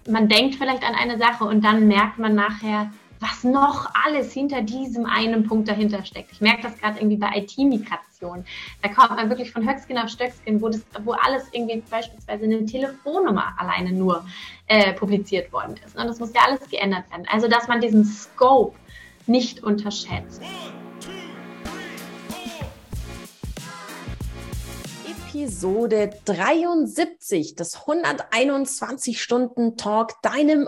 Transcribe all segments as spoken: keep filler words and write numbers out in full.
man denkt vielleicht an eine Sache und dann merkt man nachher, was noch alles hinter diesem einen Punkt dahinter steckt. Ich merke das gerade irgendwie bei I T-Migration. Da kommt man wirklich von Höckskin auf Stöckskin, wo, das, wo alles irgendwie beispielsweise eine Telefonnummer alleine nur äh, publiziert worden ist. Und das muss ja alles geändert werden. Also, dass man diesen Scope nicht unterschätzt. Episode dreiundsiebzig des hunderteinundzwanzig Stunden Talk, deinem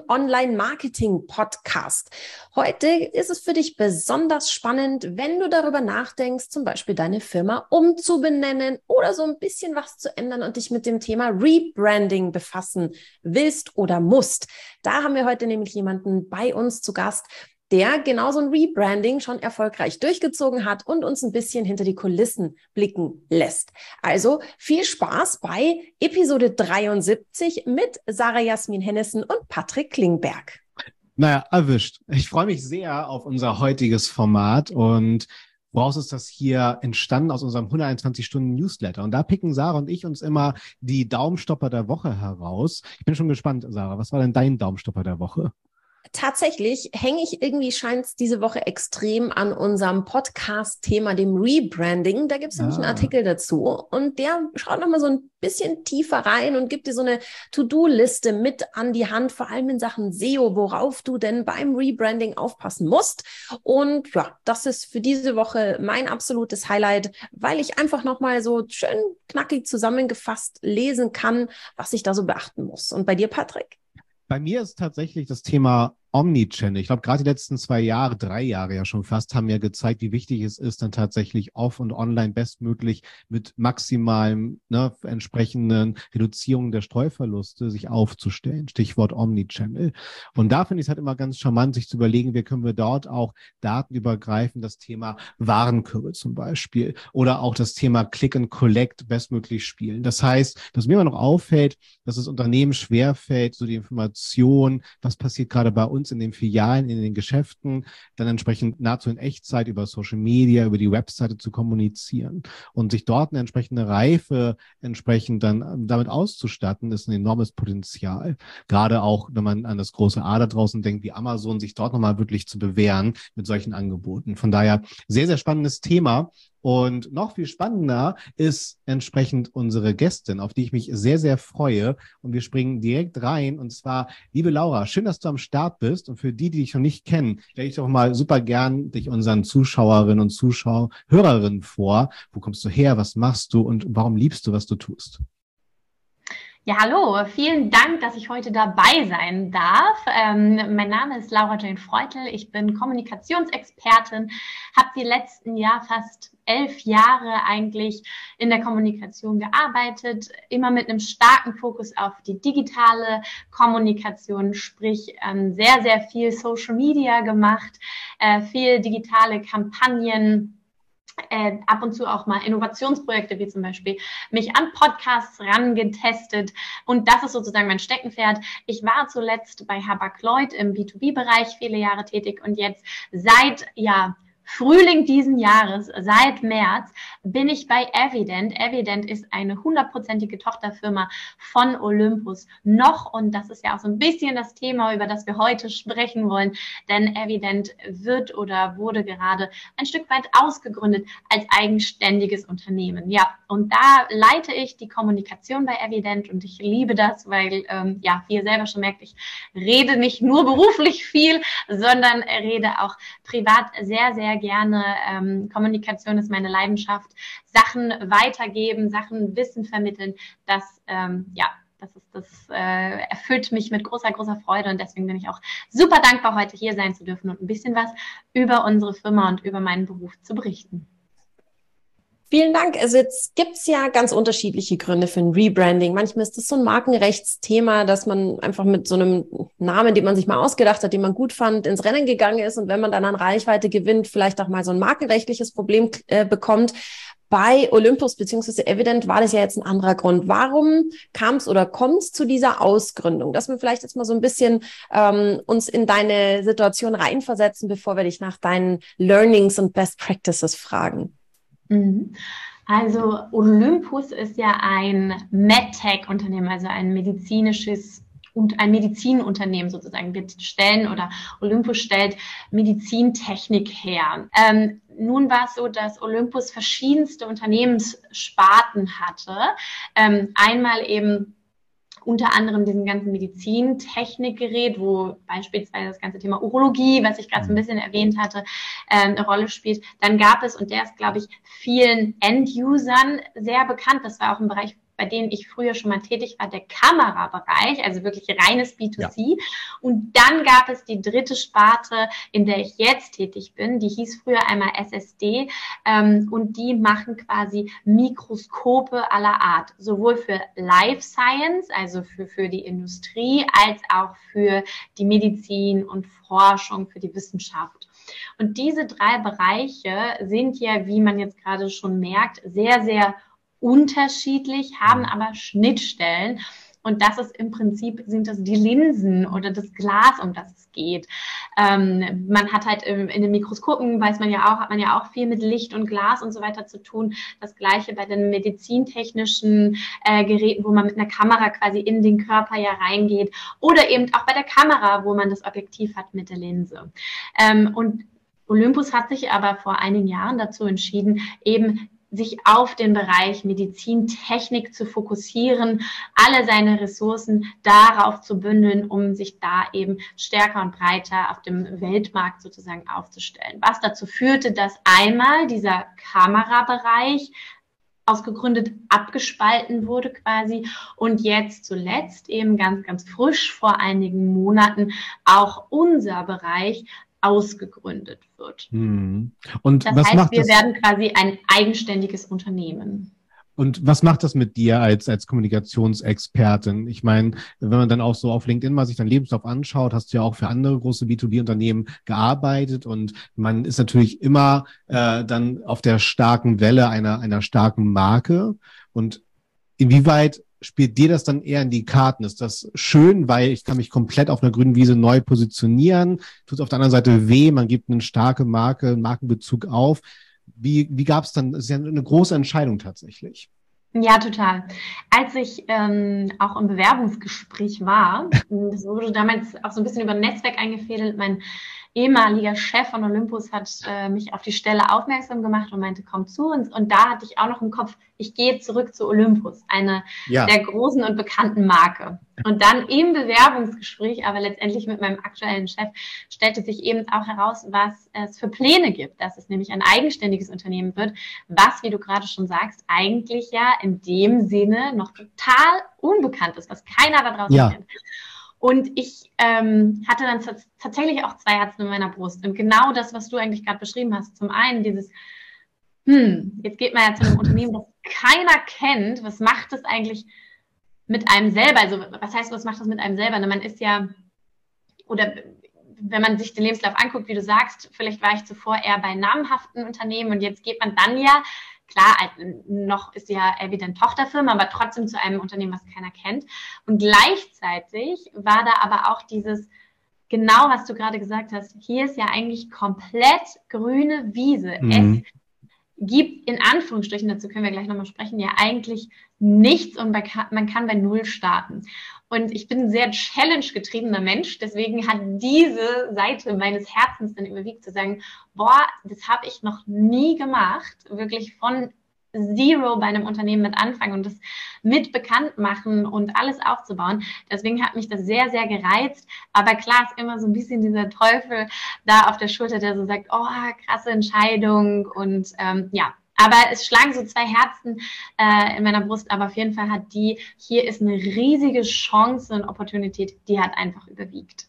Online-Marketing-Podcast. Heute ist es für dich besonders spannend, wenn du darüber nachdenkst, zum Beispiel deine Firma umzubenennen oder so ein bisschen was zu ändern und dich mit dem Thema Rebranding befassen willst oder musst. Da haben wir heute nämlich jemanden bei uns zu Gast, der genau so ein Rebranding schon erfolgreich durchgezogen hat und uns ein bisschen hinter die Kulissen blicken lässt. Also viel Spaß bei Episode dreiundsiebzig mit Sarah Jasmin Hennessen und Patrick Klingberg. Naja, erwischt. Ich freue mich sehr auf unser heutiges Format und woraus ist das hier entstanden? Aus unserem hunderteinundzwanzig Stunden Newsletter. Und da picken Sarah und ich uns immer die Daumenstopper der Woche heraus. Ich bin schon gespannt, Sarah, was war denn dein Daumenstopper der Woche? Tatsächlich hänge ich irgendwie, scheint es diese Woche extrem an unserem Podcast-Thema, dem Rebranding. Da gibt es nämlich ah. einen Artikel dazu und der schaut nochmal so ein bisschen tiefer rein und gibt dir so eine To-Do-Liste mit an die Hand, vor allem in Sachen S E O, worauf du denn beim Rebranding aufpassen musst. Und ja, das ist für diese Woche mein absolutes Highlight, weil ich einfach nochmal so schön knackig zusammengefasst lesen kann, was ich da so beachten muss. Und bei dir, Patrick? Bei mir ist tatsächlich das Thema Omnichannel. Ich glaube, gerade die letzten zwei Jahre, drei Jahre ja schon fast, haben ja gezeigt, wie wichtig es ist, dann tatsächlich off- und online bestmöglich mit maximalem, ne, entsprechenden Reduzierung der Streuverluste sich aufzustellen. Stichwort Omnichannel. Und da finde ich es halt immer ganz charmant, sich zu überlegen, wie können wir dort auch datenübergreifend das Thema Warenkörbe zum Beispiel oder auch das Thema Click and Collect bestmöglich spielen. Das heißt, dass mir immer noch auffällt, dass es Unternehmen schwerfällt, so die Information, was passiert gerade bei uns in den Filialen, in den Geschäften, dann entsprechend nahezu in Echtzeit über Social Media, über die Webseite zu kommunizieren und sich dort eine entsprechende Reife entsprechend dann damit auszustatten, ist ein enormes Potenzial. Gerade auch, wenn man an das große A da draußen denkt, wie Amazon, sich dort nochmal wirklich zu bewähren mit solchen Angeboten. Von daher sehr, sehr spannendes Thema. Und noch viel spannender ist entsprechend unsere Gästin, auf die ich mich sehr, sehr freue. Und wir springen direkt rein. Und zwar, liebe Laura, schön, dass du am Start bist. Und für die, die dich noch nicht kennen, stelle ich doch mal super gern dich unseren Zuschauerinnen und Zuschauer, Hörerinnen vor. Wo kommst du her? Was machst du? Und warum liebst du, was du tust? Ja, hallo, vielen Dank, dass ich heute dabei sein darf. Ähm, mein Name ist Laura Jane Freutel, ich bin Kommunikationsexpertin, habe die letzten Jahr fast elf Jahre eigentlich in der Kommunikation gearbeitet, immer mit einem starken Fokus auf die digitale Kommunikation, sprich ähm, sehr, sehr viel Social Media gemacht, äh, viel digitale Kampagnen, Äh, ab und zu auch mal Innovationsprojekte, wie zum Beispiel mich an Podcasts rangetestet. Und das ist sozusagen mein Steckenpferd. Ich war zuletzt bei Hapag-Lloyd im B zwei B-Bereich viele Jahre tätig und jetzt seit, ja, Frühling diesen Jahres, seit März, bin ich bei Evident. Evident ist eine hundertprozentige Tochterfirma von Olympus noch. Und das ist ja auch so ein bisschen das Thema, über das wir heute sprechen wollen. Denn Evident wird oder wurde gerade ein Stück weit ausgegründet als eigenständiges Unternehmen. Ja, und da leite ich die Kommunikation bei Evident und ich liebe das, weil, ähm, ja, wie ihr selber schon merkt, ich rede nicht nur beruflich viel, sondern rede auch privat sehr, sehr gerne. Ähm, Kommunikation ist meine Leidenschaft. Sachen weitergeben, Sachen Wissen vermitteln, das, ähm, ja, das ist, das äh, erfüllt mich mit großer, großer Freude und deswegen bin ich auch super dankbar, heute hier sein zu dürfen und ein bisschen was über unsere Firma und über meinen Beruf zu berichten. Vielen Dank. Also jetzt gibt's ja ganz unterschiedliche Gründe für ein Rebranding. Manchmal ist das so ein Markenrechtsthema, dass man einfach mit so einem Namen, den man sich mal ausgedacht hat, den man gut fand, ins Rennen gegangen ist und wenn man dann an Reichweite gewinnt, vielleicht auch mal so ein markenrechtliches Problem äh, bekommt. Bei Olympus bzw. Evident war das ja jetzt ein anderer Grund. Warum kam es oder kommt es zu dieser Ausgründung? Dass wir vielleicht jetzt mal so ein bisschen ähm, uns in deine Situation reinversetzen, bevor wir dich nach deinen Learnings und Best Practices fragen. Also Olympus ist ja ein MedTech-Unternehmen, also ein medizinisches und ein Medizinunternehmen sozusagen. Wir stellen oder Olympus stellt Medizintechnik her. Ähm, nun war es so, dass Olympus verschiedenste Unternehmenssparten hatte. Ähm, einmal eben unter anderem diesen ganzen Medizintechnikgerät, wo beispielsweise das ganze Thema Urologie, was ich gerade so ein bisschen erwähnt hatte, äh, eine Rolle spielt. Dann gab es, und der ist, glaube ich, vielen End-Usern sehr bekannt, das war auch ein Bereich, bei denen ich früher schon mal tätig war, der Kamerabereich, also wirklich reines B zwei C. Ja. Und dann gab es die dritte Sparte, in der ich jetzt tätig bin, die hieß früher einmal S S D, ähm, und die machen quasi Mikroskope aller Art, sowohl für Life Science, also für, für die Industrie, als auch für die Medizin und Forschung, für die Wissenschaft. Und diese drei Bereiche sind ja, wie man jetzt gerade schon merkt, sehr, sehr unterschiedlich, haben aber Schnittstellen. Und das ist im Prinzip, sind das die Linsen oder das Glas, um das es geht. Ähm, man hat halt in, in den Mikroskopen, weiß man ja auch, hat man ja auch viel mit Licht und Glas und so weiter zu tun. Das Gleiche bei den medizintechnischen äh, Geräten, wo man mit einer Kamera quasi in den Körper ja reingeht. Oder eben auch bei der Kamera, wo man das Objektiv hat mit der Linse. Ähm, und Olympus hat sich aber vor einigen Jahren dazu entschieden, eben sich auf den Bereich Medizintechnik zu fokussieren, alle seine Ressourcen darauf zu bündeln, um sich da eben stärker und breiter auf dem Weltmarkt sozusagen aufzustellen. Was dazu führte, dass einmal dieser Kamerabereich ausgegründet, abgespalten wurde quasi und jetzt zuletzt eben ganz, ganz frisch vor einigen Monaten auch unser Bereich ausgegründet wird. Hm. Und das was heißt, macht wir das? werden quasi ein eigenständiges Unternehmen. Und was macht das mit dir als, als Kommunikationsexpertin? Ich meine, wenn man dann auch so auf LinkedIn mal sich deinen Lebenslauf anschaut, hast du ja auch für andere große B zwei B-Unternehmen gearbeitet und man ist natürlich immer äh, dann auf der starken Welle einer, einer starken Marke. Und inwieweit spielt dir das dann eher in die Karten? Ist das schön, weil ich kann mich komplett auf einer grünen Wiese neu positionieren? Tut es auf der anderen Seite weh, man gibt eine starke Marke, einen Markenbezug auf. Wie, wie gab es dann, das ist ja eine große Entscheidung tatsächlich. Ja, total. Als ich ähm, auch im Bewerbungsgespräch war, das wurde damals auch so ein bisschen über ein Netzwerk eingefädelt, mein ehemaliger Chef von Olympus hat äh, mich auf die Stelle aufmerksam gemacht und meinte, komm zu uns. Und da hatte ich auch noch im Kopf, ich gehe zurück zu Olympus, eine ja. der großen und bekannten Marke. Und dann im Bewerbungsgespräch, aber letztendlich mit meinem aktuellen Chef, stellte sich eben auch heraus, was es für Pläne gibt, dass es nämlich ein eigenständiges Unternehmen wird, was, wie du gerade schon sagst, eigentlich ja in dem Sinne noch total unbekannt ist, was keiner da draußen ja. kennt. Und ich ähm, hatte dann t- tatsächlich auch zwei Herzen in meiner Brust. Und genau das, was du eigentlich gerade beschrieben hast. Zum einen dieses, hm, jetzt geht man ja zu einem Unternehmen, das keiner kennt. Was macht das eigentlich mit einem selber? Also was heißt, was macht das mit einem selber? Man ist ja, oder wenn man sich den Lebenslauf anguckt, wie du sagst, vielleicht war ich zuvor eher bei namhaften Unternehmen und jetzt geht man dann ja, klar, noch ist ja evident Tochterfirma, aber trotzdem zu einem Unternehmen, was keiner kennt. Und gleichzeitig war da aber auch dieses, genau was du gerade gesagt hast, hier ist ja eigentlich komplett grüne Wiese. Mhm. Es gibt in Anführungsstrichen, dazu können wir gleich nochmal sprechen, ja eigentlich nichts und man kann bei Null starten. Und ich bin ein sehr challenge-getriebener Mensch, deswegen hat diese Seite meines Herzens dann überwiegt, zu sagen, boah, das habe ich noch nie gemacht, wirklich von Zero bei einem Unternehmen mit anfangen und das mit bekannt machen und alles aufzubauen. Deswegen hat mich das sehr, sehr gereizt. Aber klar ist immer so ein bisschen dieser Teufel da auf der Schulter, der so sagt, oh, krasse Entscheidung und ähm, ja. Aber es schlagen so zwei Herzen äh, in meiner Brust, aber auf jeden Fall hat die, hier ist eine riesige Chance und Opportunität, die hat einfach überwiegt.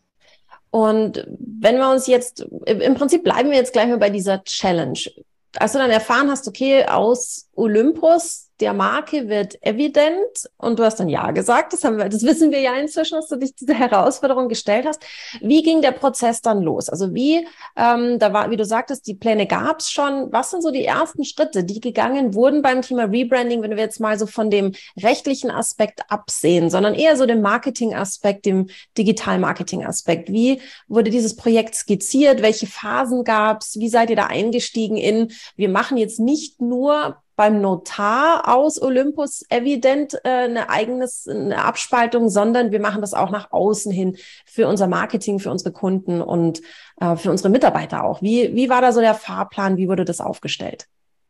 Und wenn wir uns jetzt, im Prinzip bleiben wir jetzt gleich mal bei dieser Challenge. Als du dann erfahren hast, okay, aus Olympus, der Marke wird evident und du hast dann Ja gesagt, das haben wir, das wissen wir ja inzwischen, dass du dich diese Herausforderung gestellt hast. Wie ging der Prozess dann los? Also wie, ähm, da war, wie du sagtest, die Pläne gab es schon. Was sind so die ersten Schritte, die gegangen wurden beim Thema Rebranding, wenn wir jetzt mal so von dem rechtlichen Aspekt absehen, sondern eher so dem Marketing-Aspekt, dem Digital-Marketing-Aspekt? Wie wurde dieses Projekt skizziert? Welche Phasen gab es? Wie seid ihr da eingestiegen in, wir machen jetzt nicht nur beim Notar aus Olympus Evident äh, eine eigenes eine Abspaltung, sondern wir machen das auch nach außen hin für unser Marketing, für unsere Kunden und äh, für unsere Mitarbeiter auch. Wie, wie war da so der Fahrplan? Wie wurde das aufgestellt?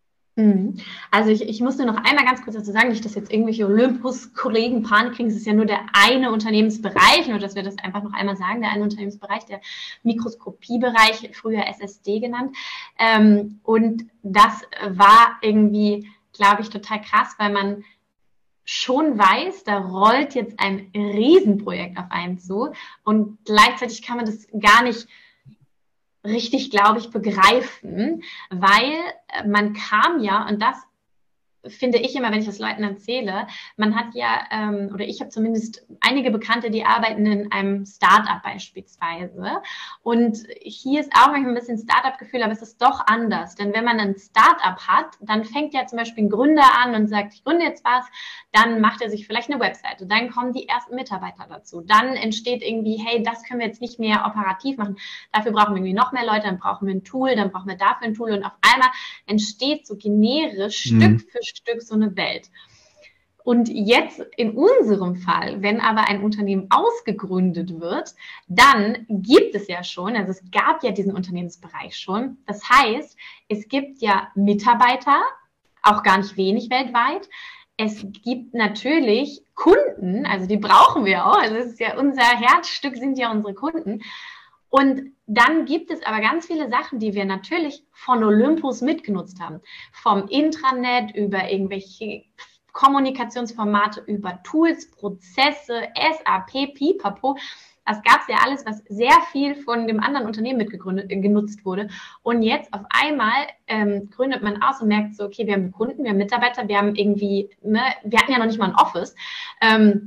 Also ich, ich muss nur noch einmal ganz kurz dazu sagen, nicht, dass jetzt irgendwelche Olympus-Kollegen Panik kriegen, es ist ja nur der eine Unternehmensbereich, nur dass wir das einfach noch einmal sagen, der eine Unternehmensbereich, der Mikroskopiebereich, früher S S D genannt. Ähm, und das war irgendwie, glaube ich, total krass, weil man schon weiß, da rollt jetzt ein Riesenprojekt auf einen zu und gleichzeitig kann man das gar nicht richtig, glaube ich, begreifen, weil man kam ja, und das finde ich immer, wenn ich das Leuten erzähle, man hat ja, ähm, oder ich habe zumindest einige Bekannte, die arbeiten in einem Startup beispielsweise. Und hier ist auch manchmal ein bisschen Startup-Gefühl, aber es ist doch anders. Denn wenn man ein Startup hat, dann fängt ja zum Beispiel ein Gründer an und sagt, ich gründe jetzt was, dann macht er sich vielleicht eine Webseite, dann kommen die ersten Mitarbeiter dazu, dann entsteht irgendwie, hey, das können wir jetzt nicht mehr operativ machen, dafür brauchen wir irgendwie noch mehr Leute, dann brauchen wir ein Tool, dann brauchen wir dafür ein Tool und auf einmal entsteht so generisch mhm. Stück für Stück so eine Welt. Und jetzt in unserem Fall, wenn aber ein Unternehmen ausgegründet wird, dann gibt es ja schon, also es gab ja diesen Unternehmensbereich schon. Das heißt, es gibt ja Mitarbeiter, auch gar nicht wenig weltweit. Es gibt natürlich Kunden, also die brauchen wir auch. Also es ist ja unser Herzstück, sind ja unsere Kunden. Und dann gibt es aber ganz viele Sachen, die wir natürlich von Olympus mitgenutzt haben. Vom Intranet über irgendwelche Kommunikationsformate, über Tools, Prozesse, S A P, Pipapo. Das gab es ja alles, was sehr viel von dem anderen Unternehmen mitgegründet, äh, genutzt wurde. Und jetzt auf einmal ähm, gründet man aus und merkt so, okay, wir haben Kunden, wir haben Mitarbeiter, wir haben irgendwie, ne, wir hatten ja noch nicht mal ein Office. Ähm,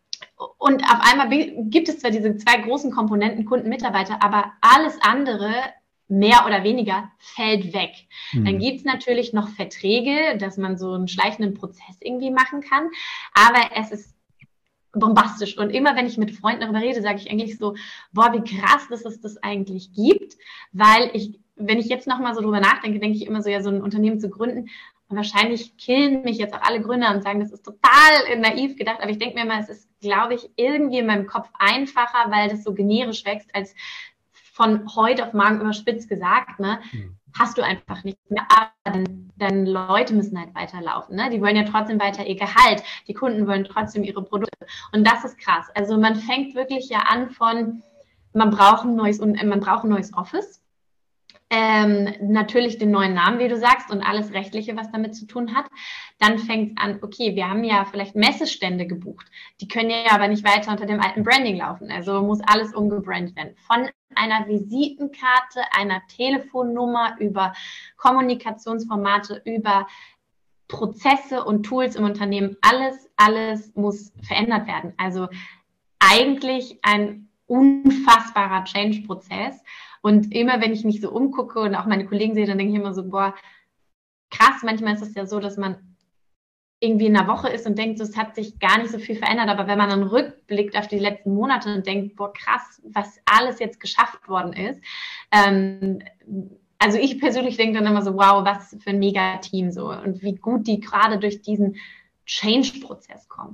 Und auf einmal gibt es zwar diese zwei großen Komponenten, Kunden, Mitarbeiter, aber alles andere, mehr oder weniger, fällt weg. Mhm. Dann gibt es natürlich noch Verträge, dass man so einen schleichenden Prozess irgendwie machen kann, aber es ist bombastisch. Und immer, wenn ich mit Freunden darüber rede, sage ich eigentlich so, boah, wie krass, dass es das eigentlich gibt, weil ich, wenn ich jetzt nochmal so drüber nachdenke, denke ich immer so, ja, so ein Unternehmen zu gründen, und wahrscheinlich killen mich jetzt auch alle Gründer und sagen, das ist total naiv gedacht, aber ich denke mir mal, es ist, glaube ich, irgendwie in meinem Kopf einfacher, weil das so generisch wächst, als von heute auf morgen überspitzt gesagt, ne? Mhm. Hast du einfach nicht mehr, aber dann, dann Leute müssen halt weiterlaufen, ne? Die wollen ja trotzdem weiter ihr Gehalt, die Kunden wollen trotzdem ihre Produkte und das ist krass. Also man fängt wirklich ja an von, man braucht ein neues, man braucht ein neues Office, ähm, natürlich den neuen Namen, wie du sagst, und alles Rechtliche, was damit zu tun hat. Dann fängt es an, okay, wir haben ja vielleicht Messestände gebucht, die können ja aber nicht weiter unter dem alten Branding laufen, also muss alles umgebrandet werden. Von einer Visitenkarte, einer Telefonnummer, über Kommunikationsformate, über Prozesse und Tools im Unternehmen, alles, alles muss verändert werden. Also eigentlich ein unfassbarer Change-Prozess. Und immer, wenn ich mich so umgucke und auch meine Kollegen sehe, dann denke ich immer so, boah, krass, manchmal ist es ja so, dass man irgendwie in einer Woche ist und denkt, so, es hat sich gar nicht so viel verändert, aber wenn man dann rückblickt auf die letzten Monate und denkt, boah, krass, was alles jetzt geschafft worden ist, ähm, also ich persönlich denke dann immer so, wow, was für ein Mega-Team so und wie gut die gerade durch diesen Change-Prozess kommen.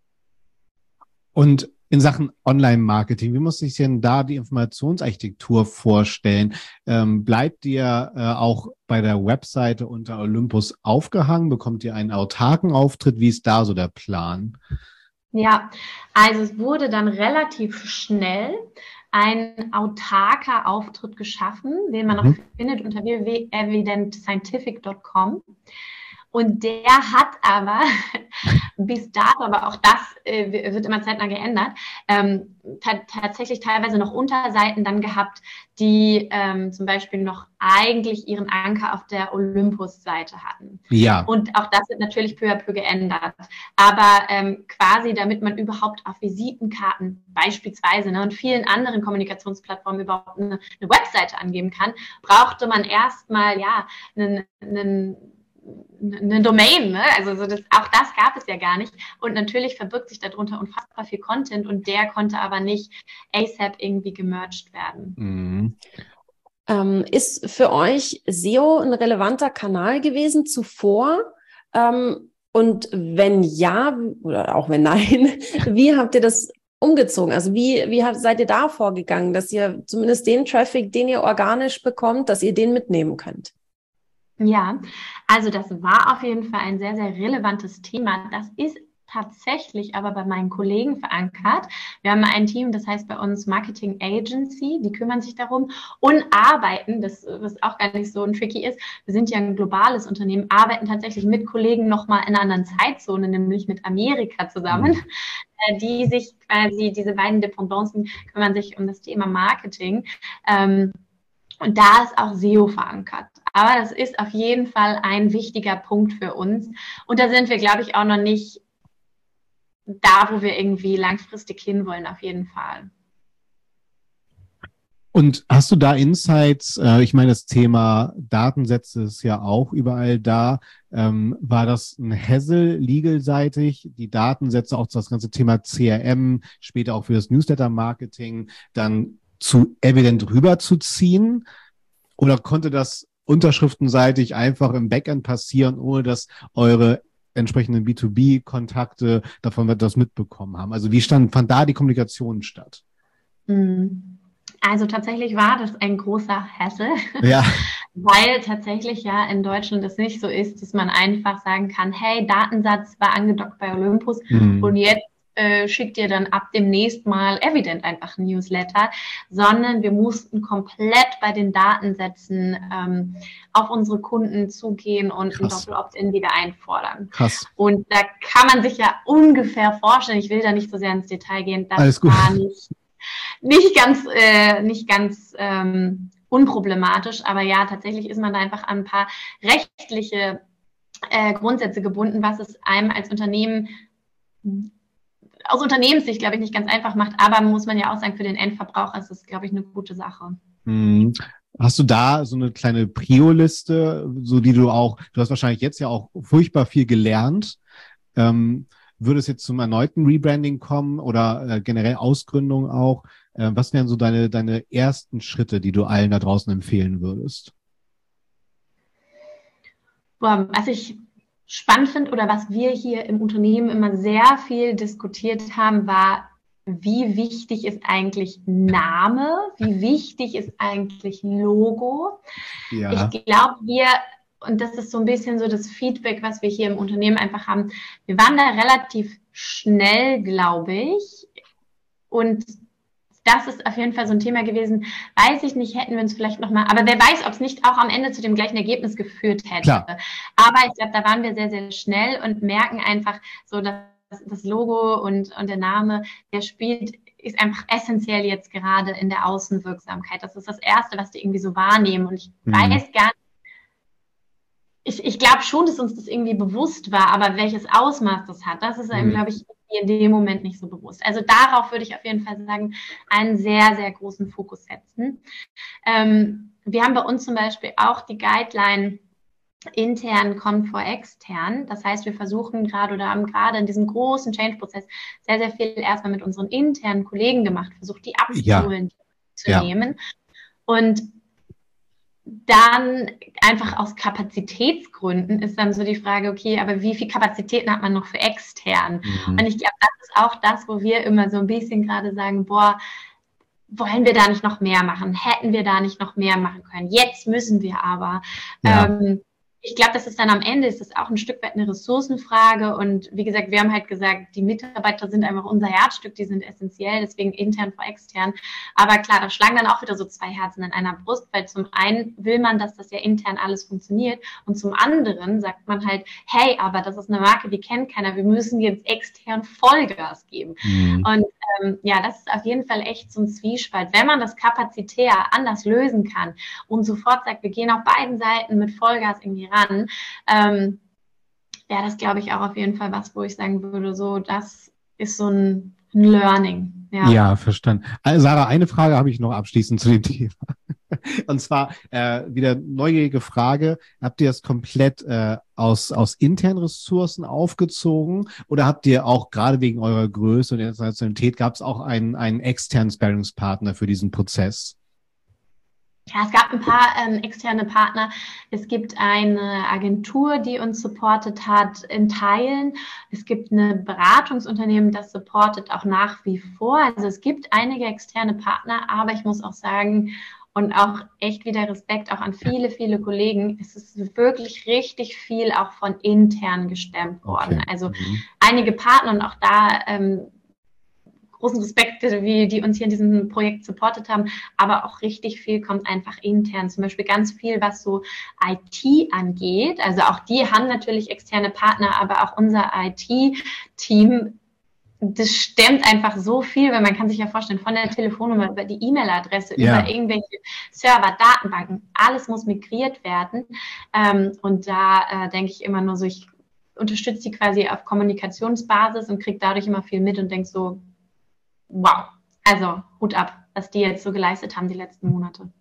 Und in Sachen Online-Marketing, wie muss sich denn da die Informationsarchitektur vorstellen? Ähm, bleibt ihr äh, auch bei der Webseite unter Olympus aufgehangen? Bekommt ihr einen autarken Auftritt? Wie ist da so der Plan? Ja, also es wurde dann relativ schnell ein autarker Auftritt geschaffen, den man mhm. auch findet unter w w w punkt evident scientific punkt com. Und der hat aber bis dato, aber auch das äh, wird immer zeitnah geändert, ähm, t- tatsächlich teilweise noch Unterseiten dann gehabt, die ähm, zum Beispiel noch eigentlich ihren Anker auf der Olympus-Seite hatten. Ja. Und auch das wird natürlich peu à peu geändert. Aber ähm, quasi, damit man überhaupt auf Visitenkarten beispielsweise ne, und vielen anderen Kommunikationsplattformen überhaupt eine, eine Webseite angeben kann, brauchte man erstmal ja einen, einen eine Domain, ne? Also so das, auch das gab es ja gar nicht. Und natürlich verbirgt sich darunter unfassbar viel Content und der konnte aber nicht ASAP irgendwie gemerged werden. Mhm. Ähm, ist für euch S E O ein relevanter Kanal gewesen zuvor? Ähm, und wenn ja, oder auch wenn nein, wie habt ihr das umgezogen? Also wie, wie habt, seid ihr da vorgegangen, dass ihr zumindest den Traffic, den ihr organisch bekommt, dass ihr den mitnehmen könnt? Ja, also das war auf jeden Fall ein sehr, sehr relevantes Thema. Das ist tatsächlich aber bei meinen Kollegen verankert. Wir haben ein Team, das heißt bei uns Marketing Agency, die kümmern sich darum und arbeiten, das, was auch gar nicht so ein tricky ist, wir sind ja ein globales Unternehmen, arbeiten tatsächlich mit Kollegen nochmal in einer anderen Zeitzone, nämlich mit Amerika zusammen, mhm. die sich quasi, diese beiden Dependancen kümmern sich um das Thema Marketing. Ähm, Und da ist auch S E O verankert. Aber das ist auf jeden Fall ein wichtiger Punkt für uns. Und da sind wir, glaube ich, auch noch nicht da, wo wir irgendwie langfristig hinwollen, auf jeden Fall. Und hast du da Insights? Äh, ich meine, das Thema Datensätze ist ja auch überall da. Ähm, war das ein Hassel legalseitig, die Datensätze, auch das ganze Thema C R M, später auch für das Newsletter-Marketing, dann zu Evident rüberzuziehen? Oder konnte das unterschriftenseitig einfach im Backend passieren, ohne dass eure entsprechenden B zwei B-Kontakte davon das mitbekommen haben? Also wie stand, fand da die Kommunikation statt? Also tatsächlich war das ein großer Hassel, ja. weil tatsächlich ja in Deutschland es nicht so ist, dass man einfach sagen kann, hey, Datensatz war angedockt bei Olympus mhm. und jetzt äh, schickt ihr dann ab demnächst mal Evident einfach ein Newsletter, sondern wir mussten komplett bei den Datensätzen ähm, auf unsere Kunden zugehen und Krass. ein Doppel-Opt-in wieder einfordern. Krass. Und da kann man sich ja ungefähr vorstellen, ich will da nicht so sehr ins Detail gehen, das Alles gut. war nicht, nicht ganz, äh, nicht ganz ähm, unproblematisch, aber ja, tatsächlich ist man da einfach an ein paar rechtliche äh, Grundsätze gebunden, was es einem als Unternehmen aus Unternehmenssicht, glaube ich, nicht ganz einfach macht, aber muss man ja auch sagen, für den Endverbraucher ist das, glaube ich, eine gute Sache. Hm. Hast du da so eine kleine Prio-Liste, so die du auch, du hast wahrscheinlich jetzt ja auch furchtbar viel gelernt, ähm, würde es jetzt zum erneuten Rebranding kommen oder äh, generell Ausgründung auch? Äh, was wären so deine, deine ersten Schritte, die du allen da draußen empfehlen würdest? Boah, was ich spannend finde oder was wir hier im Unternehmen immer sehr viel diskutiert haben, war, wie wichtig ist eigentlich Name? Wie wichtig ist eigentlich Logo? Ja. Ich glaube, wir, und das ist so ein bisschen so das Feedback, was wir hier im Unternehmen einfach haben, wir waren da relativ schnell, glaube ich. Und das ist auf jeden Fall so ein Thema gewesen. Weiß ich nicht, hätten wir uns vielleicht nochmal, aber wer weiß, ob es nicht auch am Ende zu dem gleichen Ergebnis geführt hätte. Klar. Aber ich glaube, da waren wir sehr, sehr schnell und merken einfach so, dass das Logo und, und der Name, der spielt, ist einfach essentiell jetzt gerade in der Außenwirksamkeit. Das ist das Erste, was die irgendwie so wahrnehmen. Und ich mhm. weiß gar nicht, ich, ich glaube schon, dass uns das irgendwie bewusst war, aber welches Ausmaß das hat, das ist einem, mhm. glaube ich, in dem Moment nicht so bewusst. Also darauf würde ich auf jeden Fall sagen, einen sehr, sehr großen Fokus setzen. Ähm, wir haben bei uns zum Beispiel auch die Guideline, intern kommt vor extern. Das heißt, wir versuchen gerade oder haben gerade in diesem großen Change-Prozess sehr, sehr viel erstmal mit unseren internen Kollegen gemacht, versucht die abzuholen, ja. zu ja. nehmen. Und dann einfach aus Kapazitätsgründen ist dann so die Frage, okay, aber wie viel Kapazitäten hat man noch für extern? Mhm. Und ich glaube, das ist auch das, wo wir immer so ein bisschen gerade sagen, boah, wollen wir da nicht noch mehr machen? Hätten wir da nicht noch mehr machen können? Jetzt müssen wir aber. Ja. Ähm, ich glaube, das ist dann am Ende, ist das auch ein Stück weit eine Ressourcenfrage. Und wie gesagt, wir haben halt gesagt, die Mitarbeiter sind einfach unser Herzstück, die sind essentiell, deswegen intern vor extern. Aber klar, da schlagen dann auch wieder so zwei Herzen in einer Brust, weil zum einen will man, dass das ja intern alles funktioniert und zum anderen sagt man halt, hey, aber das ist eine Marke, die kennt keiner, wir müssen jetzt extern Vollgas geben. Mhm. Und ähm, ja, das ist auf jeden Fall echt so ein Zwiespalt. Wenn man das kapazitär anders lösen kann und sofort sagt, wir gehen auf beiden Seiten mit Vollgas irgendwie ran, ähm, ja, das glaube ich auch auf jeden Fall was, wo ich sagen würde, so, das ist so ein, ein Learning. Ja, ja, verstanden. Also, Sarah, eine Frage habe ich noch abschließend zu dem Thema. Und zwar äh, wieder neugierige Frage, habt ihr das komplett äh, aus, aus internen Ressourcen aufgezogen oder habt ihr auch gerade wegen eurer Größe und Internationalität, gab es auch einen, einen externen Sparringspartner für diesen Prozess? Ja, es gab ein paar ähm, externe Partner. Es gibt eine Agentur, die uns supportet hat in Teilen. Es gibt ein Beratungsunternehmen, das supportet auch nach wie vor. Also es gibt einige externe Partner, aber ich muss auch sagen, und auch echt wieder Respekt auch an viele, viele Kollegen, es ist wirklich richtig viel auch von intern gestemmt worden. Okay. Also Mhm. einige Partner und auch da ähm, großen Respekt, wie die uns hier in diesem Projekt supportet haben, aber auch richtig viel kommt einfach intern. Zum Beispiel ganz viel, was so I T angeht. Also auch die haben natürlich externe Partner, aber auch unser I T-Team, das stemmt einfach so viel, weil man kann sich ja vorstellen, von der Telefonnummer über die E-Mail-Adresse, Ja. über irgendwelche Server, Datenbanken, alles muss migriert werden. Ähm, und da äh, denke ich immer nur so, ich unterstütze die quasi auf Kommunikationsbasis und kriege dadurch immer viel mit und denke so, wow, also Hut ab, was die jetzt so geleistet haben die letzten Monate.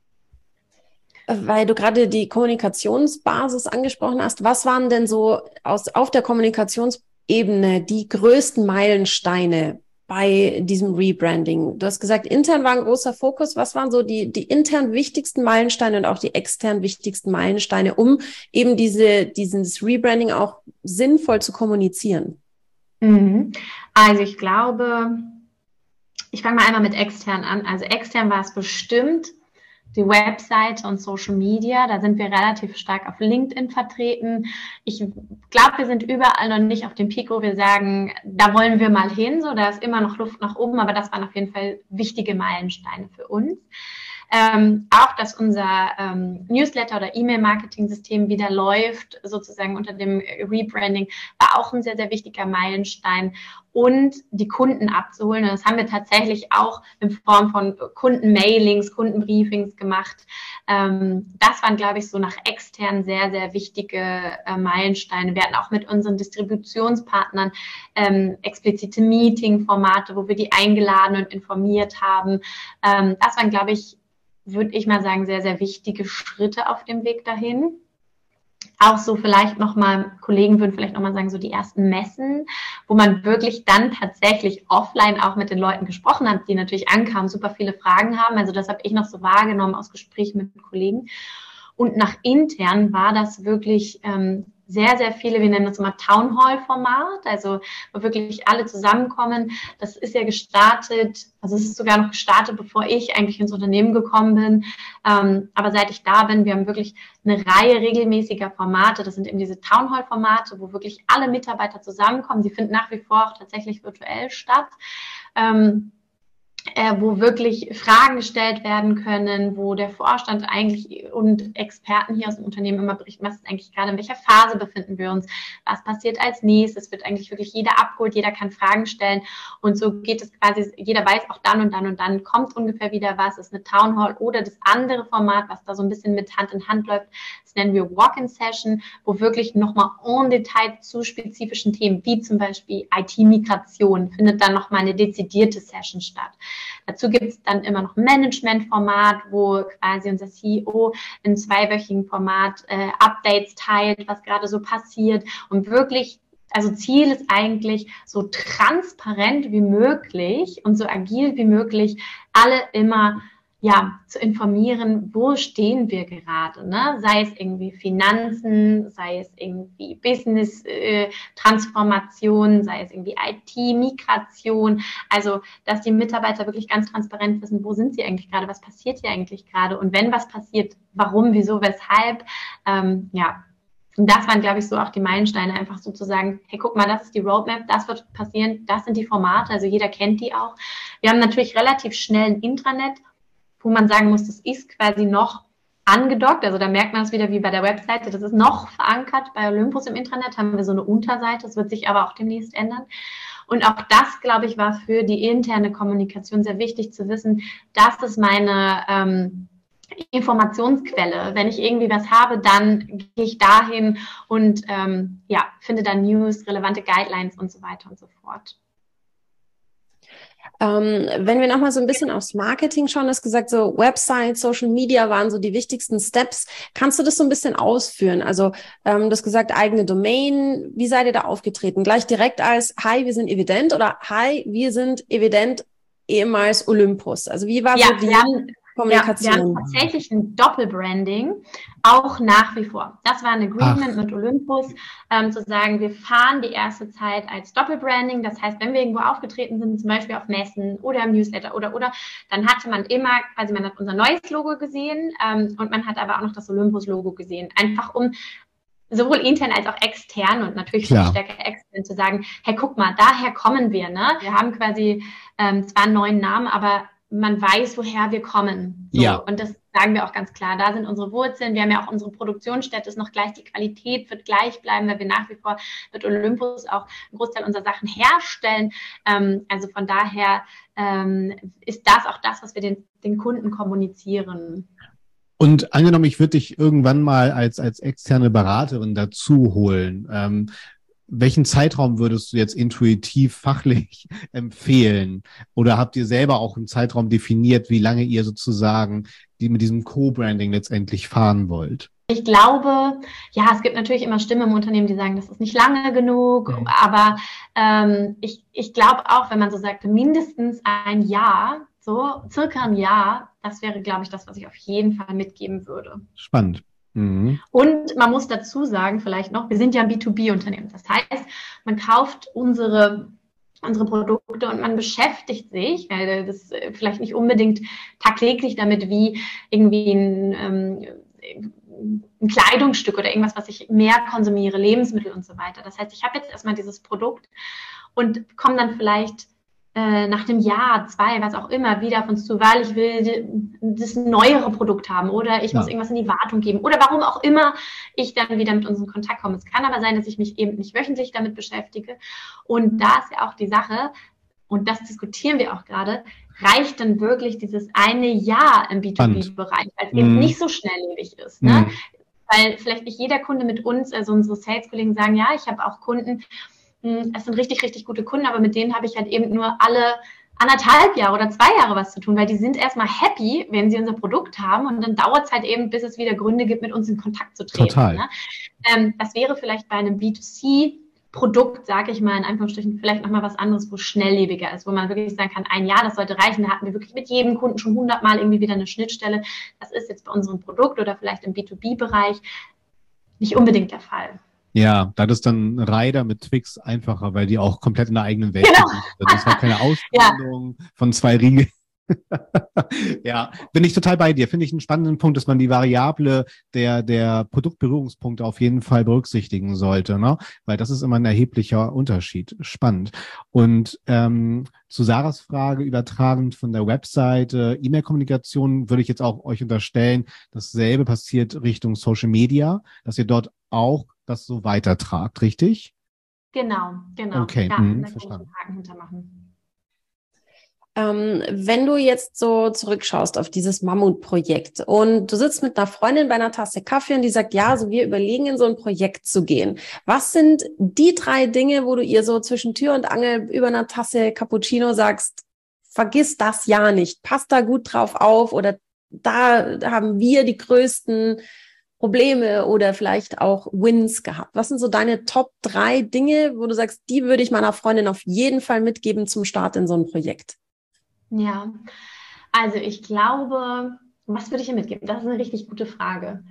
Weil du gerade die Kommunikationsbasis angesprochen hast, was waren denn so aus, auf der Kommunikationsebene die größten Meilensteine bei diesem Rebranding? Du hast gesagt, intern war ein großer Fokus. Was waren so die, die intern wichtigsten Meilensteine und auch die extern wichtigsten Meilensteine, um eben diese, dieses Rebranding auch sinnvoll zu kommunizieren? Mhm. Also ich glaube, ich fange mal einmal mit extern an. Also extern war es bestimmt die Webseite und Social Media. Da sind wir relativ stark auf LinkedIn vertreten. Ich glaube, wir sind überall noch nicht auf dem Peak, wo wir sagen, da wollen wir mal hin. So, da ist immer noch Luft nach oben, aber das waren auf jeden Fall wichtige Meilensteine für uns. Ähm, auch, dass unser ähm, Newsletter- oder E-Mail-Marketing-System wieder läuft, sozusagen unter dem Rebranding, war auch ein sehr, sehr wichtiger Meilenstein. Und die Kunden abzuholen. Und das haben wir tatsächlich auch in Form von Kundenmailings, Kundenbriefings gemacht. Ähm, das waren, glaube ich, so nach extern sehr, sehr wichtige äh, Meilensteine. Wir hatten auch mit unseren Distributionspartnern ähm, explizite Meeting-Formate, wo wir die eingeladen und informiert haben. Ähm, das waren, glaube ich, würde ich mal sagen, sehr, sehr wichtige Schritte auf dem Weg dahin. Auch so vielleicht nochmal, Kollegen würden vielleicht nochmal sagen, so die ersten Messen, wo man wirklich dann tatsächlich offline auch mit den Leuten gesprochen hat, die natürlich ankamen, super viele Fragen haben. Also das habe ich noch so wahrgenommen aus Gesprächen mit Kollegen. Und nach intern war das wirklich ähm, sehr, sehr viele, wir nennen das immer Town Hall Format, also wo wirklich alle zusammenkommen. Das ist ja gestartet, also es ist sogar noch gestartet, bevor ich eigentlich ins Unternehmen gekommen bin. Ähm, aber seit ich da bin, wir haben wirklich eine Reihe regelmäßiger Formate. Das sind eben diese Town Hall Formate, wo wirklich alle Mitarbeiter zusammenkommen. Die finden nach wie vor auch tatsächlich virtuell statt. Ähm, Äh, wo wirklich Fragen gestellt werden können, wo der Vorstand eigentlich und Experten hier aus dem Unternehmen immer berichten, was ist eigentlich gerade, in welcher Phase befinden wir uns, was passiert als nächstes, wird eigentlich wirklich jeder abgeholt, jeder kann Fragen stellen und so geht es quasi, jeder weiß auch dann und dann und dann kommt ungefähr wieder was, ist eine Town Hall oder das andere Format, was da so ein bisschen mit Hand in Hand läuft, das nennen wir Walk-in-Session, wo wirklich nochmal en Detail zu spezifischen Themen, wie zum Beispiel I T-Migration, findet dann nochmal eine dezidierte Session statt. Dazu gibt es dann immer noch ein Management-Format, wo quasi unser C E O in zweiwöchigen Format äh, Updates teilt, was gerade so passiert und wirklich, also Ziel ist eigentlich so transparent wie möglich und so agil wie möglich alle immer ja, zu informieren, wo stehen wir gerade, ne? Sei es irgendwie Finanzen, sei es irgendwie Business-Transformation, äh, sei es irgendwie I T-Migration, also dass die Mitarbeiter wirklich ganz transparent wissen, wo sind sie eigentlich gerade, was passiert hier eigentlich gerade und wenn was passiert, warum, wieso, weshalb, ähm, ja. Und das waren, glaube ich, so auch die Meilensteine, einfach so zu sagen, hey, guck mal, das ist die Roadmap, das wird passieren, das sind die Formate, also jeder kennt die auch. Wir haben natürlich relativ schnell ein Intranet, wo man sagen muss, das ist quasi noch angedockt, also da merkt man es wieder wie bei der Webseite, das ist noch verankert bei Olympus im Intranet, haben wir so eine Unterseite, das wird sich aber auch demnächst ändern. Und auch das, glaube ich, war für die interne Kommunikation sehr wichtig zu wissen, das ist meine ähm, Informationsquelle. Wenn ich irgendwie was habe, dann gehe ich dahin und ähm, ja, finde dann News, relevante Guidelines und so weiter und so fort. Ähm, wenn wir nochmal so ein bisschen aufs Marketing schauen, hast gesagt, so Website, Social Media waren so die wichtigsten Steps. Kannst du das so ein bisschen ausführen? Also ähm, du hast gesagt, eigene Domain. Wie seid ihr da aufgetreten? Gleich direkt als, hi, wir sind Evident oder hi, wir sind Evident, ehemals Olympus. Also wie war ja, so die... Wir haben, Kommunikation. Ja, wir haben tatsächlich ein Doppelbranding, auch nach wie vor. Das war ein Agreement Ach. mit Olympus, ähm, zu sagen, wir fahren die erste Zeit als Doppelbranding. Das heißt, wenn wir irgendwo aufgetreten sind, zum Beispiel auf Messen oder im Newsletter oder, oder, dann hatte man immer, quasi man hat unser neues Logo gesehen ähm, und man hat aber auch noch das Olympus-Logo gesehen. Einfach um sowohl intern als auch extern und natürlich viel stärker extern zu sagen, hey, guck mal, daher kommen wir, ne? Wir haben quasi ähm, zwar einen neuen Namen, aber man weiß, woher wir kommen. So. Ja. Und das sagen wir auch ganz klar. Da sind unsere Wurzeln. Wir haben ja auch unsere Produktionsstätte, ist noch gleich. Die Qualität wird gleich bleiben, weil wir nach wie vor mit Olympus auch einen Großteil unserer Sachen herstellen. Ähm, also von daher ähm, ist das auch das, was wir den, den Kunden kommunizieren. Und angenommen, ich würde dich irgendwann mal als, als externe Beraterin dazu holen. Ähm, welchen Zeitraum würdest du jetzt intuitiv, fachlich empfehlen? Oder habt ihr selber auch einen Zeitraum definiert, wie lange ihr sozusagen die mit diesem Co-Branding letztendlich fahren wollt? Ich glaube, ja, es gibt natürlich immer Stimmen im Unternehmen, die sagen, das ist nicht lange genug. Mhm. Aber ähm, ich, ich glaube auch, wenn man so sagt, mindestens ein Jahr, so circa ein Jahr, das wäre, glaube ich, das, was ich auf jeden Fall mitgeben würde. Spannend. Mhm. Und man muss dazu sagen, vielleicht noch, wir sind ja ein B zwei B-Unternehmen. Das heißt, man kauft unsere, unsere Produkte und man beschäftigt sich, weil das vielleicht nicht unbedingt tagtäglich damit wie irgendwie ein, ähm, ein Kleidungsstück oder irgendwas, was ich mehr konsumiere, Lebensmittel und so weiter. Das heißt, ich habe jetzt erstmal dieses Produkt und komme dann vielleicht nach dem Jahr, zwei, was auch immer, wieder auf uns zu, weil ich will das neuere Produkt haben oder ich ja. muss irgendwas in die Wartung geben oder warum auch immer ich dann wieder mit uns in Kontakt komme. Es kann aber sein, dass ich mich eben nicht wöchentlich damit beschäftige. Und da ist ja auch die Sache, und das diskutieren wir auch gerade, reicht dann wirklich dieses eine Jahr im B zwei B-Bereich, weil es mm. eben nicht so schnelllebig ist. Ne? Mm. Weil vielleicht nicht jeder Kunde mit uns, also unsere Sales-Kollegen sagen, ja, ich habe auch Kunden, es sind richtig, richtig gute Kunden, aber mit denen habe ich halt eben nur alle anderthalb Jahre oder zwei Jahre was zu tun, weil die sind erstmal happy, wenn sie unser Produkt haben und dann dauert es halt eben, bis es wieder Gründe gibt, mit uns in Kontakt zu treten. Total. Ne? Ähm, das wäre vielleicht bei einem B zwei C-Produkt, sage ich mal in Anführungsstrichen, vielleicht nochmal was anderes, wo schnelllebiger ist, wo man wirklich sagen kann, ein Jahr, das sollte reichen, da hatten wir wirklich mit jedem Kunden schon hundertmal irgendwie wieder eine Schnittstelle. Das ist jetzt bei unserem Produkt oder vielleicht im B zwei B-Bereich nicht unbedingt der Fall. Ja, da ist dann Rider mit Twix einfacher, weil die auch komplett in der eigenen Welt genau. sind. Das war keine Ausbildung ja. von zwei Riegeln. Ja, bin ich total bei dir. Finde ich einen spannenden Punkt, dass man die Variable der, der Produktberührungspunkte auf jeden Fall berücksichtigen sollte, ne? Weil das ist immer ein erheblicher Unterschied. Spannend. Und ähm, zu Sarahs Frage übertragend von der Webseite, E-Mail-Kommunikation würde ich jetzt auch euch unterstellen, dasselbe passiert Richtung Social Media, dass ihr dort auch das so weitertragt, richtig? Genau, genau. Okay, ja, mhm, da verstanden. kann ich einen Haken hintermachen. Ähm, wenn du jetzt so zurückschaust auf dieses Mammutprojekt und du sitzt mit einer Freundin bei einer Tasse Kaffee und die sagt, ja, so wir überlegen, in so ein Projekt zu gehen. Was sind die drei Dinge, wo du ihr so zwischen Tür und Angel über einer Tasse Cappuccino sagst, vergiss das ja nicht, passt da gut drauf auf oder da haben wir die größten Probleme oder vielleicht auch Wins gehabt? Was sind so deine Top drei Dinge, wo du sagst, die würde ich meiner Freundin auf jeden Fall mitgeben zum Start in so ein Projekt? Ja, also ich glaube, was würde ich ihr mitgeben? Das ist eine richtig gute Frage.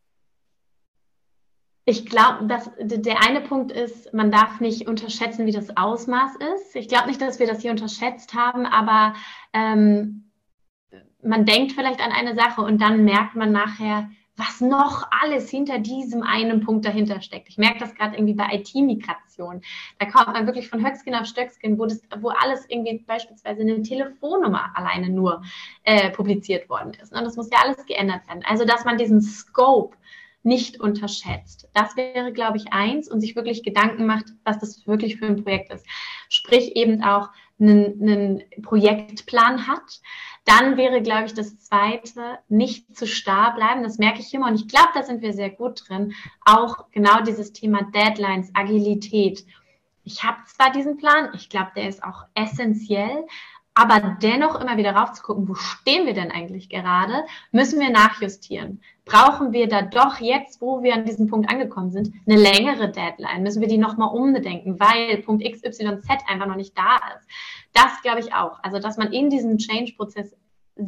Ich glaube, dass der eine Punkt ist, man darf nicht unterschätzen, wie das Ausmaß ist. Ich glaube nicht, dass wir das hier unterschätzt haben, aber ähm, man denkt vielleicht an eine Sache und dann merkt man nachher, was noch alles hinter diesem einen Punkt dahinter steckt. Ich merke das gerade irgendwie bei I T-Migration. Da kommt man wirklich von Höckskin auf Stöckskin, wo, das, wo alles irgendwie beispielsweise eine Telefonnummer alleine nur äh, publiziert worden ist. Und das muss ja alles geändert werden. Also, dass man diesen Scope nicht unterschätzt. Das wäre, glaube ich, eins und sich wirklich Gedanken macht, was das wirklich für ein Projekt ist. Sprich eben auch einen, einen Projektplan hat. Dann wäre, glaube ich, das Zweite, nicht zu starr bleiben. Das merke ich immer und ich glaube, da sind wir sehr gut drin. Auch genau dieses Thema Deadlines, Agilität. Ich habe zwar diesen Plan, ich glaube, der ist auch essentiell, aber dennoch immer wieder rauf zu gucken, wo stehen wir denn eigentlich gerade? Müssen wir nachjustieren? Brauchen wir da doch jetzt, wo wir an diesem Punkt angekommen sind, eine längere Deadline? Müssen wir die nochmal umbedenken, weil Punkt X Y Z einfach noch nicht da ist? Das glaube ich auch. Also, dass man in diesem Change-Prozess sich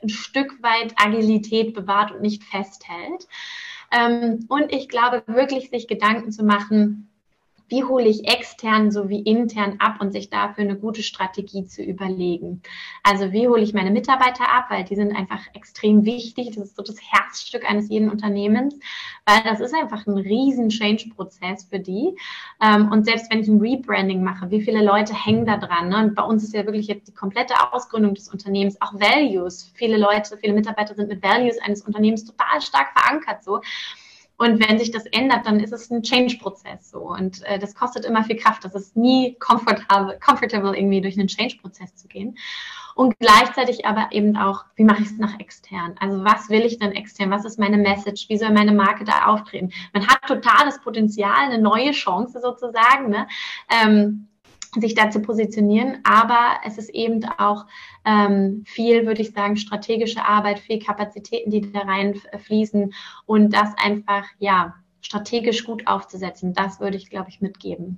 ein Stück weit Agilität bewahrt und nicht festhält. Ähm, und ich glaube wirklich, sich Gedanken zu machen, wie hole ich extern sowie intern ab und sich dafür eine gute Strategie zu überlegen. Also wie hole ich meine Mitarbeiter ab, weil die sind einfach extrem wichtig. Das ist so das Herzstück eines jeden Unternehmens, weil das ist einfach ein riesen Change-Prozess für die. Und selbst wenn ich ein Rebranding mache, wie viele Leute hängen da dran? Und bei uns ist ja wirklich jetzt die komplette Ausgründung des Unternehmens, auch Values. Viele Leute, viele Mitarbeiter sind mit Values eines Unternehmens total stark verankert so. Und wenn sich das ändert, dann ist es ein Change-Prozess so. Und äh, das kostet immer viel Kraft. Das ist nie comfortable, comfortable irgendwie durch einen Change-Prozess zu gehen. Und gleichzeitig aber eben auch, wie mache ich es nach extern? Also was will ich denn extern? Was ist meine Message? Wie soll meine Marke da auftreten? Man hat totales Potenzial, eine neue Chance sozusagen, ne? Ähm, sich da zu positionieren, aber es ist eben auch ähm, viel, würde ich sagen, strategische Arbeit, viel Kapazitäten, die da reinfließen und das einfach, ja, strategisch gut aufzusetzen. Das würde ich, glaube ich, mitgeben.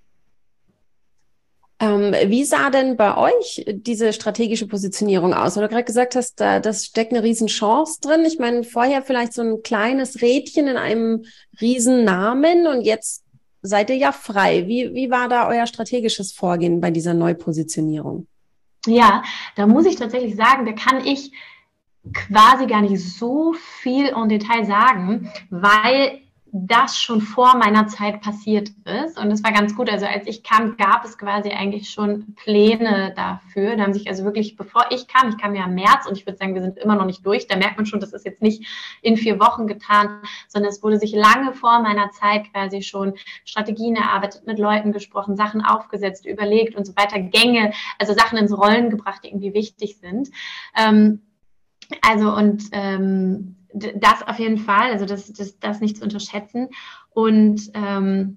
Ähm, wie sah denn bei euch diese strategische Positionierung aus? Weil du gerade gesagt hast, da das steckt eine riesen Chance drin. Ich meine, vorher vielleicht so ein kleines Rädchen in einem riesen Namen und jetzt seid ihr ja frei. Wie, wie war da euer strategisches Vorgehen bei dieser Neupositionierung? Ja, da muss ich tatsächlich sagen, da kann ich quasi gar nicht so viel en Detail sagen, weil das schon vor meiner Zeit passiert ist. Und das war ganz gut. Also als ich kam, gab es quasi eigentlich schon Pläne dafür. Da haben sich also wirklich, bevor ich kam, ich kam ja im März und ich würde sagen, wir sind immer noch nicht durch. Da merkt man schon, das ist jetzt nicht in vier Wochen getan, sondern es wurde sich lange vor meiner Zeit quasi schon Strategien erarbeitet, mit Leuten gesprochen, Sachen aufgesetzt, überlegt und so weiter, Gänge, also Sachen ins Rollen gebracht, die irgendwie wichtig sind. Ähm, also und ähm, das auf jeden Fall, also das, das, das nicht zu unterschätzen. Und ähm,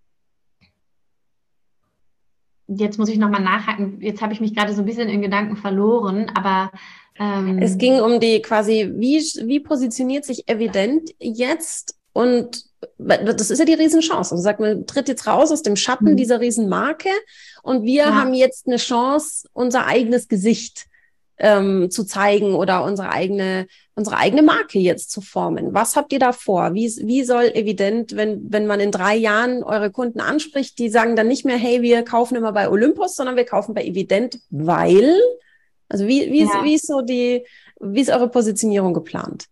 jetzt muss ich nochmal nachhaken. Jetzt habe ich mich gerade so ein bisschen in Gedanken verloren, aber ähm, es ging um die quasi, wie, wie positioniert sich Evident jetzt? Und das ist ja die Riesenchance. Also sagt man, tritt jetzt raus aus dem Schatten mhm. dieser Riesenmarke und wir ja. haben jetzt eine Chance, unser eigenes Gesicht Ähm, zu zeigen oder unsere eigene unsere eigene Marke jetzt zu formen. Was habt ihr da vor? Wie, wie soll Evident, wenn, wenn man in drei Jahren eure Kunden anspricht, die sagen dann nicht mehr, hey, wir kaufen immer bei Olympus, sondern wir kaufen bei Evident, weil, also wie, wie, ja. ist, wie ist so die, wie ist eure Positionierung geplant?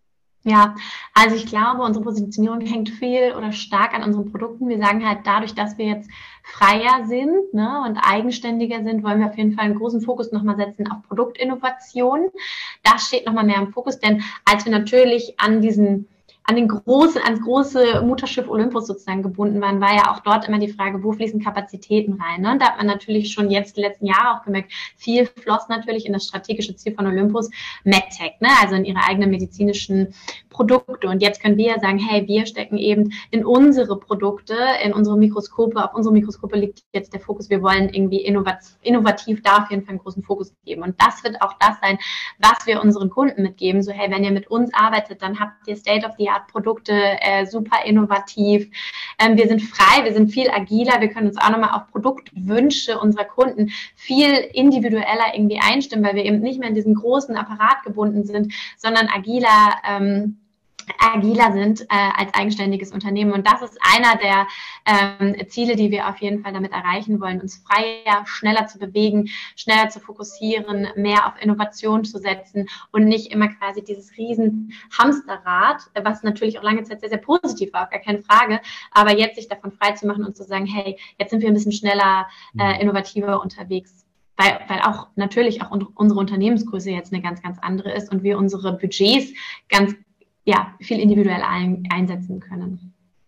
Ja, also ich glaube, unsere Positionierung hängt viel oder stark an unseren Produkten. Wir sagen halt, dadurch, dass wir jetzt freier sind, ne, und eigenständiger sind, wollen wir auf jeden Fall einen großen Fokus nochmal setzen auf Produktinnovation. Das steht nochmal mehr im Fokus, denn als wir natürlich an diesen an den großen, ans große Mutterschiff Olympus sozusagen gebunden waren, war ja auch dort immer die Frage, wo fließen Kapazitäten rein. Ne? Da hat man natürlich schon jetzt die letzten Jahre auch gemerkt, viel floss natürlich in das strategische Ziel von Olympus, MedTech, ne? Also in ihre eigenen medizinischen Produkte. Und jetzt können wir ja sagen, hey, wir stecken eben in unsere Produkte, in unsere Mikroskope, auf unsere Mikroskope liegt jetzt der Fokus, wir wollen irgendwie innovativ, innovativ da auf jeden Fall einen großen Fokus geben. Und das wird auch das sein, was wir unseren Kunden mitgeben. So, hey, wenn ihr mit uns arbeitet, dann habt ihr State of the Produkte, äh, super innovativ. Ähm, wir sind frei, wir sind viel agiler, wir können uns auch nochmal auf Produktwünsche unserer Kunden viel individueller irgendwie einstimmen, weil wir eben nicht mehr in diesen großen Apparat gebunden sind, sondern agiler ähm, agiler sind äh, als eigenständiges Unternehmen. Und das ist einer der ähm, Ziele, die wir auf jeden Fall damit erreichen wollen, uns freier, schneller zu bewegen, schneller zu fokussieren, mehr auf Innovation zu setzen und nicht immer quasi dieses riesen Hamsterrad, was natürlich auch lange Zeit sehr, sehr positiv war, gar keine Frage, aber jetzt sich davon frei zu machen und zu sagen, hey, jetzt sind wir ein bisschen schneller, äh, innovativer unterwegs. Weil, weil auch natürlich auch unsere Unternehmensgröße jetzt eine ganz, ganz andere ist und wir unsere Budgets ganz ja, viel individuell ein, einsetzen können.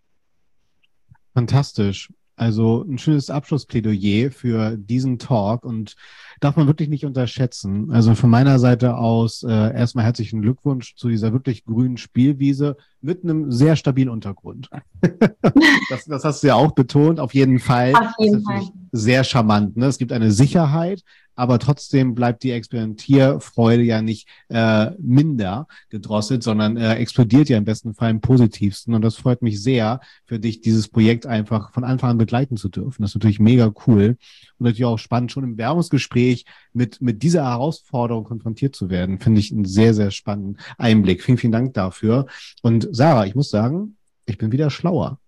Fantastisch. Also ein schönes Abschlussplädoyer für diesen Talk und darf man wirklich nicht unterschätzen. Also von meiner Seite aus äh, erstmal herzlichen Glückwunsch zu dieser wirklich grünen Spielwiese mit einem sehr stabilen Untergrund. das, das hast du ja auch betont, auf jeden Fall. Auf jeden Fall. Sehr charmant. Ne? Es gibt eine Sicherheit, aber trotzdem bleibt die Experimentierfreude ja nicht äh, minder gedrosselt, sondern äh, explodiert ja im besten Fall im Positivsten. Und das freut mich sehr, für dich dieses Projekt einfach von Anfang an begleiten zu dürfen. Das ist natürlich mega cool und natürlich auch spannend, schon im Werbungsgespräch mit mit dieser Herausforderung konfrontiert zu werden. Finde ich einen sehr, sehr spannenden Einblick. Vielen, vielen Dank dafür. Und Sarah, ich muss sagen, ich bin wieder schlauer.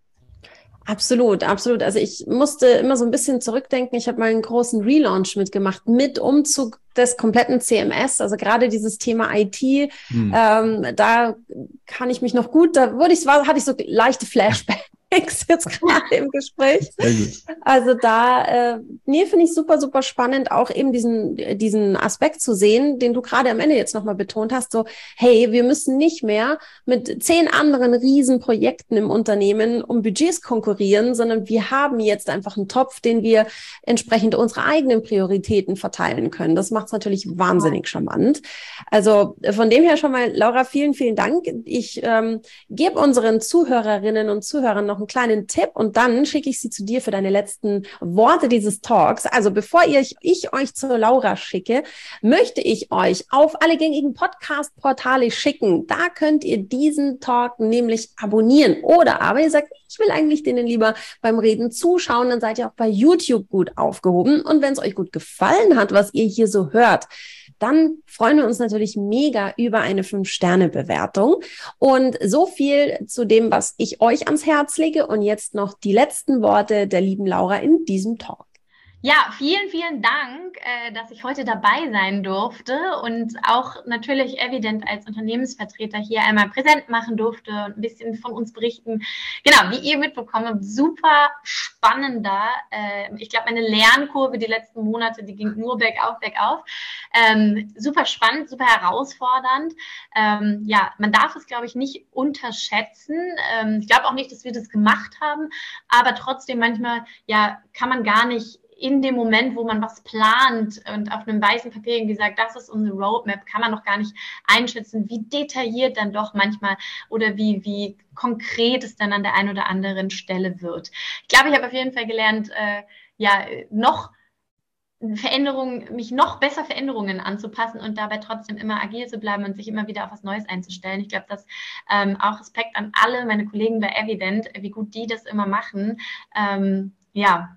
Absolut, absolut. Also ich musste immer so ein bisschen zurückdenken. Ich habe mal einen großen Relaunch mitgemacht, mit Umzug des kompletten C M S, also gerade dieses Thema I T, hm. ähm, da kann ich mich noch gut, da wurde ich, war, hatte ich so leichte Flashbacks jetzt gerade im Gespräch. Sehr gut. Also da, äh, nee, finde ich super, super spannend, auch eben diesen, diesen Aspekt zu sehen, den du gerade am Ende jetzt nochmal betont hast, so, hey, wir müssen nicht mehr mit zehn anderen Riesenprojekten im Unternehmen um Budgets konkurrieren, sondern wir haben jetzt einfach einen Topf, den wir entsprechend unsere eigenen Prioritäten verteilen können. Das macht es natürlich wahnsinnig charmant. Also von dem her schon mal, Laura, vielen, vielen Dank. Ich ähm, gebe unseren Zuhörerinnen und Zuhörern noch einen kleinen Tipp und dann schicke ich sie zu dir für deine letzten Worte dieses Talks. Also bevor ich, ich euch zur Laura schicke, möchte ich euch auf alle gängigen Podcast-Portale schicken. Da könnt ihr diesen Talk nämlich abonnieren. Oder aber ihr sagt, ich will eigentlich denen lieber beim Reden zuschauen, dann seid ihr auch bei YouTube gut aufgehoben. Und wenn es euch gut gefallen hat, was ihr hier so hört, dann freuen wir uns natürlich mega über eine fünf Sterne Bewertung. Und so viel zu dem, was ich euch ans Herz lege. Und jetzt noch die letzten Worte der lieben Laura in diesem Talk. Ja, vielen, vielen Dank, äh, dass ich heute dabei sein durfte und auch natürlich Evident als Unternehmensvertreter hier einmal präsent machen durfte und ein bisschen von uns berichten. Genau, wie ihr mitbekommen habt, super spannender. Äh, ich glaube, meine Lernkurve die letzten Monate, die ging nur bergauf, bergauf. Ähm, super spannend, super herausfordernd. Ähm, ja, man darf es, glaube ich, nicht unterschätzen. Ähm, ich glaube auch nicht, dass wir das gemacht haben, aber trotzdem manchmal, ja, kann man gar nicht in dem Moment, wo man was plant und auf einem weißen Papier irgendwie sagt, das ist unsere Roadmap, kann man noch gar nicht einschätzen, wie detailliert dann doch manchmal oder wie, wie konkret es dann an der einen oder anderen Stelle wird. Ich glaube, ich habe auf jeden Fall gelernt, äh, ja, noch Veränderungen, mich noch besser Veränderungen anzupassen und dabei trotzdem immer agil zu bleiben und sich immer wieder auf was Neues einzustellen. Ich glaube, dass ähm, auch Respekt an alle meine Kollegen bei Evident, wie gut die das immer machen. Ähm, ja,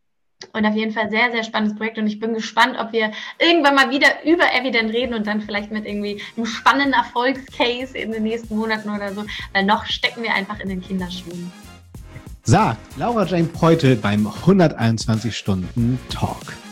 Und auf jeden Fall sehr, sehr spannendes Projekt und ich bin gespannt, ob wir irgendwann mal wieder über Evident reden und dann vielleicht mit irgendwie einem spannenden Erfolgscase in den nächsten Monaten oder so, weil noch stecken wir einfach in den Kinderschuhen. Sagt Laura Jane Preutel beim hunderteinundzwanzig Stunden Talk.